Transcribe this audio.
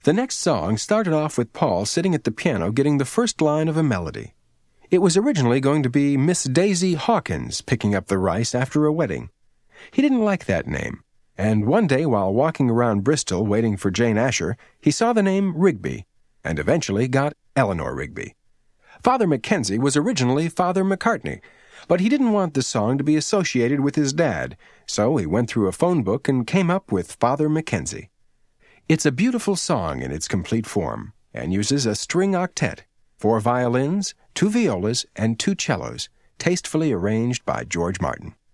The next song started off with Paul sitting at the piano getting the first line of a melody. It was originally going to be Miss Daisy Hawkins picking up the rice after a wedding. He didn't like that name, and one day while walking around Bristol waiting for Jane Asher, he saw the name Rigby, and eventually got Eleanor Rigby. Father Mackenzie was originally Father McCartney, but he didn't want the song to be associated with his dad, so he went through a phone book and came up with Father Mackenzie. It's a beautiful song in its complete form, and uses a string octet, 4 violins, 2 violas, and 2 cellos, tastefully arranged by George Martin.